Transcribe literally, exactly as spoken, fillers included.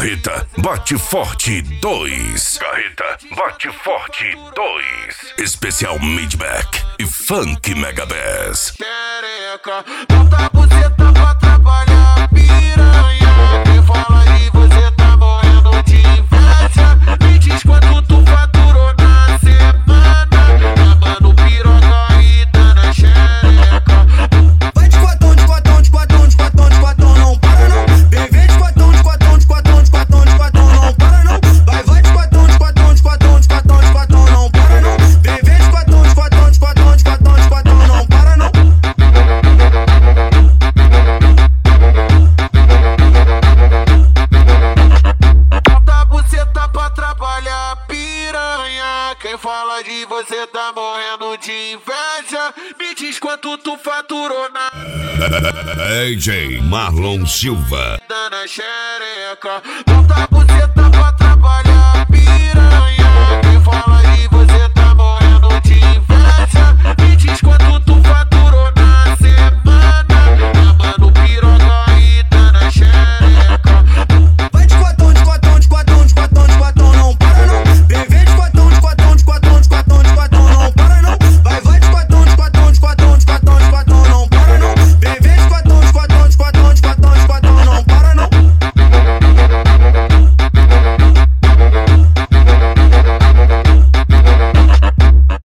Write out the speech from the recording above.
Carreta Bate Forte dois. Carreta Bate Forte dois. Especial Midback e Funk Mega Bass. Xereca, bota a buceta pra trabalhar, piranha. Quem fala de você tá morrendo de inveja. Me diz quanto tu faturou na semana. Mamando piroca e dando xereca. Vai de quatão, de quatão, de quatão, de quatão, de quatão, não para não. Bebê de quatão, de quatão, de quatão, de quatão, de quatão, não para não. Vai, vai de quatão, de quatão, de quatão, de quatão, de quatão, não para não. Bebê de quatão, de quatão, de quatão, de quatão, de quatão, não para não. Bota a buceta pra trabalhar, piranha. Quem fala de você tá morrendo de inveja. Me diz quanto tu faturou na D J Marlon Silva. dana xereca. Bota a buceta